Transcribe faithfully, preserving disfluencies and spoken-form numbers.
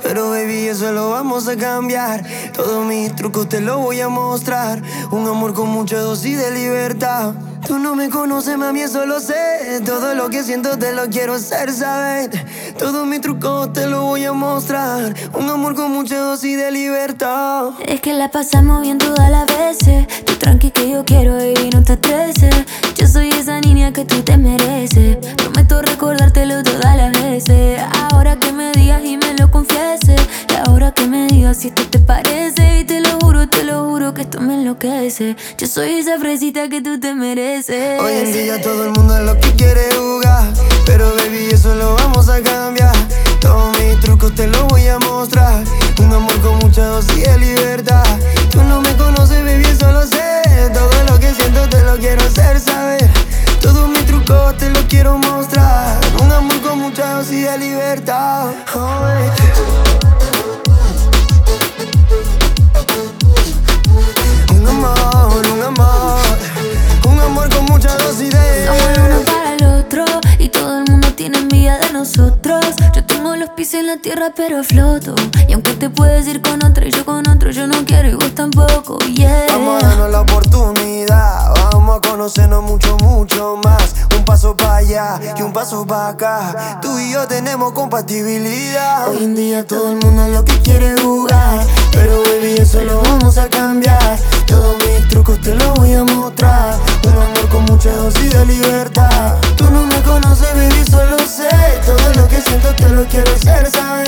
Pero baby, eso lo vamos a cambiar. Todos mis trucos te lo voy a mostrar. Un amor con mucha dosis de libertad. Tú no me conoces, mami, eso lo sé. Todo lo que siento te lo quiero hacer saber. Todos mis trucos te lo voy a mostrar. Un amor con mucha dosis de libertad. Es que la pasamos bien todas las veces. Tú tranqui que yo quiero ir y no te estreses. Yo soy esa niña que tú te mereces. Prometo recordártelo todas las veces. Ahora que me digas y me lo confieses. Y ahora que me digas si esto te parece. Y te lo juro, te lo juro que esto me enloquece. Yo soy esa fresita que tú te mereces. Hoy en día todo el mundo es lo que quiere jugar. Pero baby, eso lo vamos a cambiar. Todos mis trucos te los voy a mostrar. Un amor con mucha dosis de libertad. Tú no me conoces, baby, eso lo sé. Todo lo que siento te lo quiero hacer saber. Todos mis trucos te los quiero mostrar. Un amor con mucha dosis de libertad. Oh, un amor, un amor. Un amor con mucha dosis de... Somos el uno para el otro y todo el mundo tiene envidia de nosotros. Yo tengo los pies en la tierra pero floto. Y aunque te puedes ir con otra y yo con otro, yo no quiero y vos tampoco, yeah. Vamos a darnos la oportunidad. Vamos a conocernos mucho, mucho más. Un paso para allá y un paso para acá. Tú y yo tenemos compatibilidad. Hoy en día todo el mundo es lo que quiere jugar. Pero baby, eso lo vamos a cambiar. Todos mis trucos te los voy a mostrar. Un amor con mucha dosis de libertad. Tú no me conoces, baby, solo sé. Todo lo que siento te lo quiero hacer saber.